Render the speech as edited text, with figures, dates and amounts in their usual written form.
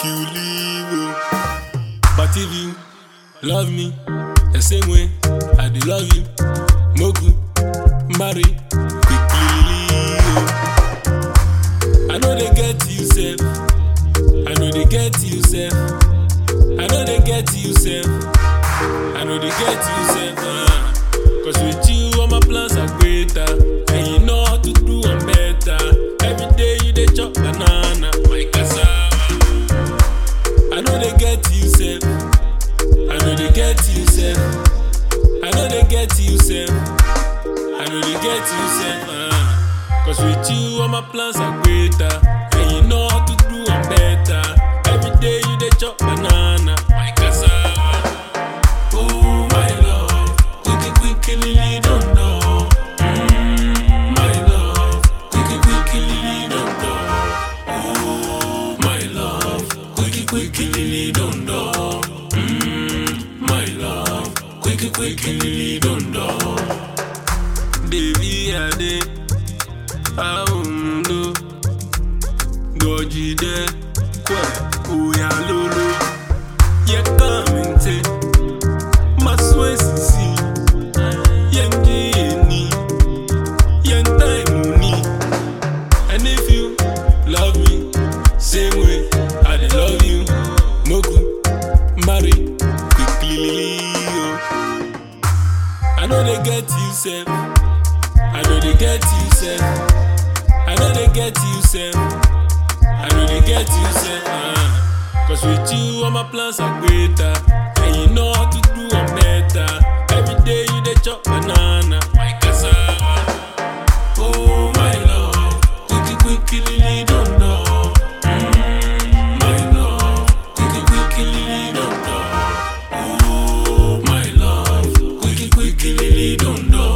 you leave. Oh. But if you love me the same way I do love you, Moku, marry, quickly leave. Oh. I know they get you, self. I know they get you, self. I know they get you, self. I know they get you, self. Cause with you, all my plans are greater. And you know how to do them better. Every day you dey chop banana, my cassava. I know they get you, self. I know they get you, self. I know they get you, self. I know they get you, self. Cause with you, all my plans are greater. And you know how to do them better. Every day you dey chop banana, my cassava. Oh my love, quickly don't know. My love, quickly don't know. Oh my love, quickly don't know. My love, quickly don't know. Baby, I did. I won't do. Goji de, Oya Lolo. Yeah, come and take my sweat, see. Yenji, yen time money. And if you love me, same way I dey love you, Moku, marry, quickly. I know they get you, self. I know they get you, self. I know they get you, self. I know they get you, self. Cause with you, all my plans are greater. And you know how to do them better. Every day you dey chop banana, my cassava. Oh my love, quickly don't know. My love, quickly don't know. Oh my love, quickly don't know.